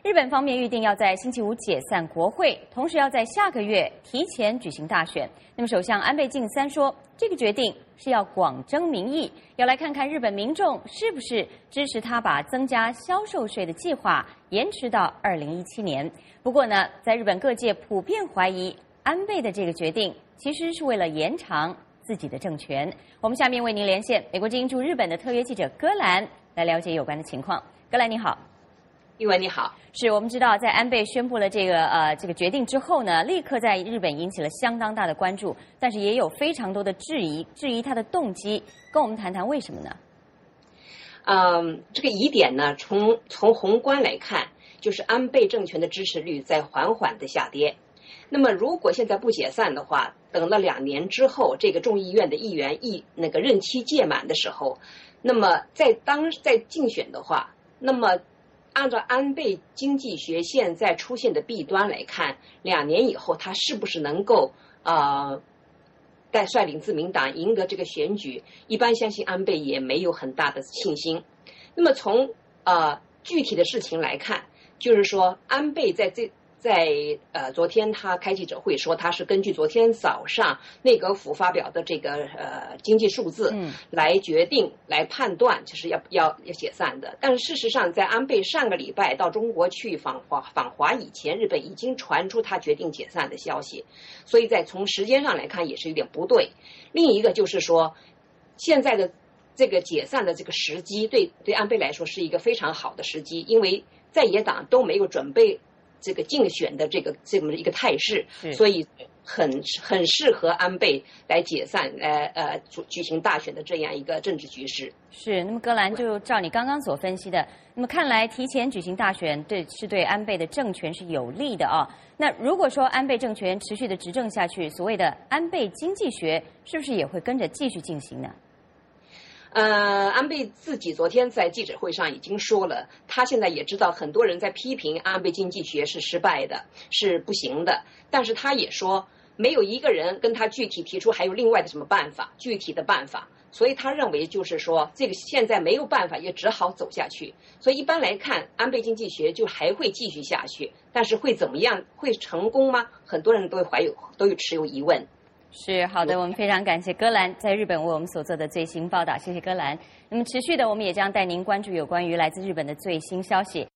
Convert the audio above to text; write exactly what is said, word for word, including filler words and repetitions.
日本方面预定要在星期五解散国会，同时要在下个月提前举行大选。那么，首相安倍晋三说，这个决定是要广征民意，要来看看日本民众是不是支持他把增加销售税的计划延迟到二零一七年。不过呢，在日本各界普遍怀疑安倍的这个决定其实是为了延长自己的政权。我们下面为您连线美国之音驻日本的特约记者戈兰，来了解有关的情况。戈兰你好。 玉文你好， 是我们知道，在安倍宣布了这个呃这个决定之后呢，立刻在日本引起了相当大的关注，但是也有非常多的质疑，质疑他的动机。跟我们谈谈为什么呢？ 嗯，这个疑点呢，从从宏观来看，就是安倍政权的支持率在缓缓的下跌。那么，如果现在不解散的话，等了两年之后，这个众议院的议员议那个任期届满的时候，那么在当在竞选的话，那么按照安倍经济学现在出现的弊端来看，两年以后他是不是能够呃带率领自民党赢得这个选举，一般相信安倍也没有很大的信心。那么从呃具体的事情来看，就是说安倍在这在呃昨天他开记者会说，他是根据昨天早上内阁府发表的这个呃经济数字来决定、嗯、来判断就是要要要解散的。但是事实上，在安倍上个礼拜到中国去访华访华以前，日本已经传出他决定解散的消息，所以在从时间上来看也是有点不对。另一个就是说，现在的这个解散的这个时机对对安倍来说是一个非常好的时机，因为在野党都没有准备这个竞选的这个这么一个态势，所以很很适合安倍来解散呃呃举行大选的这样一个政治局势。 是，那么戈兰就照你刚刚所分析的，那么看来提前举行大选对是对安倍的政权是有利的啊。那如果说安倍政权持续的执政下去，所谓的安倍经济学是不是也会跟着继续进行呢？ 呃，安倍自己昨天在记者会上已经说了，他现在也知道很多人在批评安倍经济学是失败的，是不行的，但是他也说没有一个人跟他具体提出还有另外的什么办法，具体的办法，所以他认为就是说这个现在没有办法，也只好走下去。所以一般来看，安倍经济学就还会继续下去，但是会怎么样，会成功吗？很多人都怀有都有持有疑问。 是，好的，我们非常感谢戈兰在日本为我们所做的最新报道，谢谢戈兰。那么持续的，我们也将带您关注有关于来自日本的最新消息。